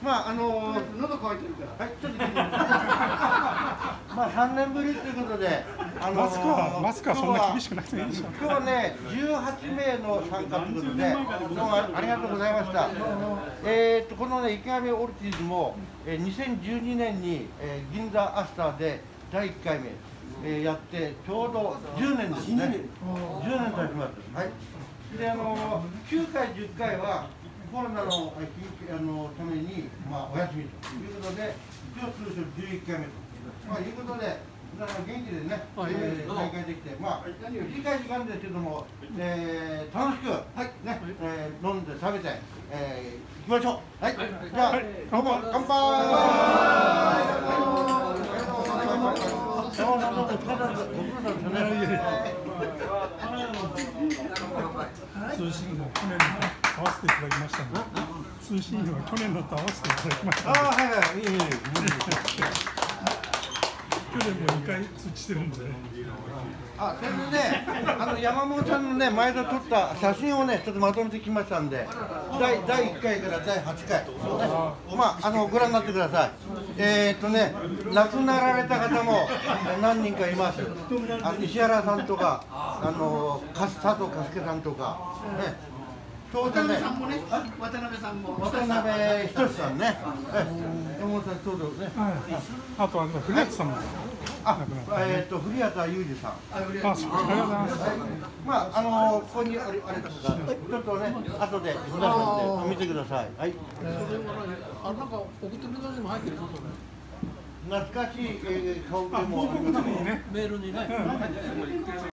まあ喉乾いてるから。 はい、ちょっとまあ3年ぶりということで、 マスクはそんな厳しくなくていいでしょ。 今日はね、18名の参加ということで、どうもありがとうございました。このね、池上オルティーズも、2012年に、銀座アスターで第1回目、やって、ちょうど10年ですね。10年経ちます。はい。で、9回、10回は、コロナのために、まあ、お休みということで、今日通称11回目と、まあ、いうことで、皆さん元気でね、再開できて、まあ、短い時間ですけども、楽しく、ね、飲んで食べて、行きましょう。はい、じゃあ、どうも、乾杯。 通信の去年の合わせていただきましたので、通信費は去年のと合わせていただきましたので、 はいはい、いい。 去年も2回通知してるんで、 それでね、山本さんのね、前田撮った写真をね、ちょっとまとめてきましたんで、第1回から第8回、まあ、ご覧になってください。亡くなられた方も何人かいます。石原さんとか、佐藤和介さんとか、ね。 渡辺さんもね、渡辺さんも。 渡辺仁さんね。山本さん、そうですね。 あとは古谷さんも。 古畑裕二さん。 ありがとうございます。 まあ、ここにあれですが、ちょっとね、後で見てください。はい。 なんか送ってくれたのも入ってるぞ、それ。 懐かしい顔でも広告の時にね、 メールにね。